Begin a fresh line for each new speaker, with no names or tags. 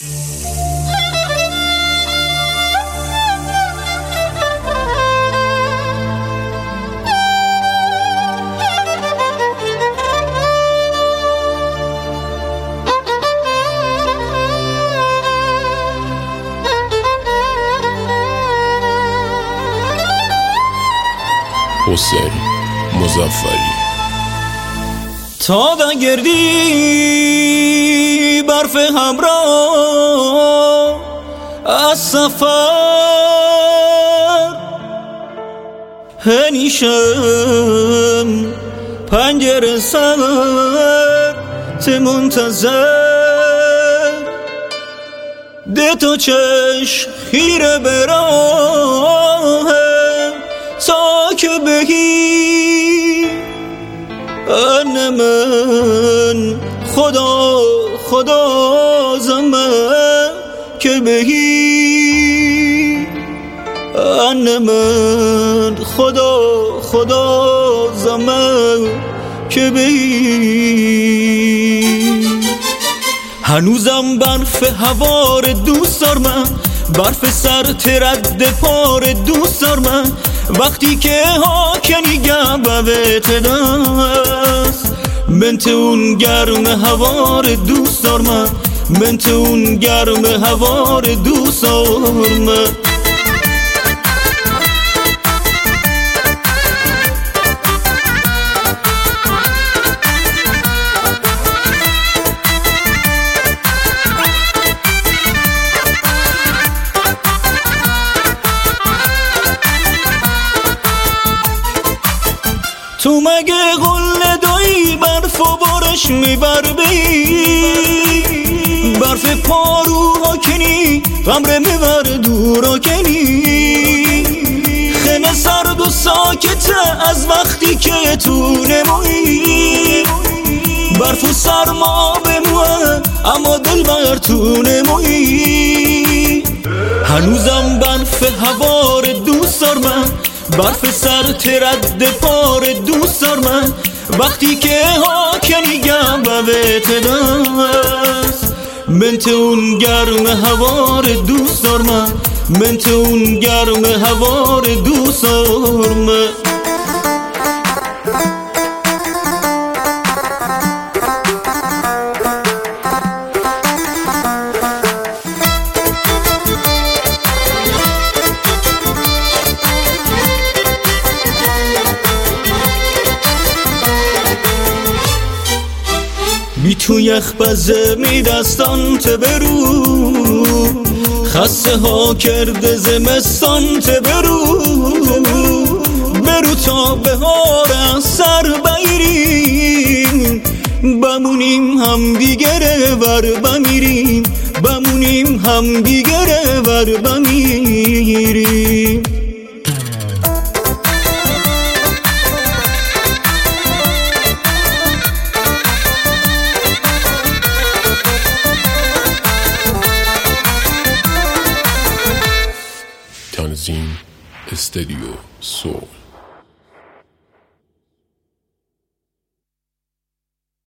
حسین مظفری.
تا گردی برف همراه از سفر، هنیشم پنجره سر ته منتظر، ده تو چشم خیره براه تا که بگی ان من خدا زمه که بگی ان من خدا زمه که بگی. هنوزم برف هوار دوست دارم، برف سر ترد پار دوست دارم، وقتی که ها کنی گبت دست من تو اون گرم هوار دوست دارم، من تو اون گرم هوار دوست دارم. تو مگه قله دایی برف و بارش میبر بی، برف پاروها کنی غمره میبر دورا کنی، خیمه سرد و ساکته از وقتی که تو نمویی، برف و سرما بموه اما دل بر تو نمویی. هنوزم برف هوار دوست دارم، برف سر ترد پار دوست دارم، وقتی که ها کنی گبت دست من تو اون گرم هوار دوست دارم، من تو اون گرم هوار دوست دارم. بی تو یخ بزه می دستان ته برو، خسته ها کرده زمستان ته برو، برو تا بهار از سر بگیریم، بمونیم هم دیگره ور بمیریم، بمونیم هم دیگره ور بمیریم.
تنظیم استدیو سول.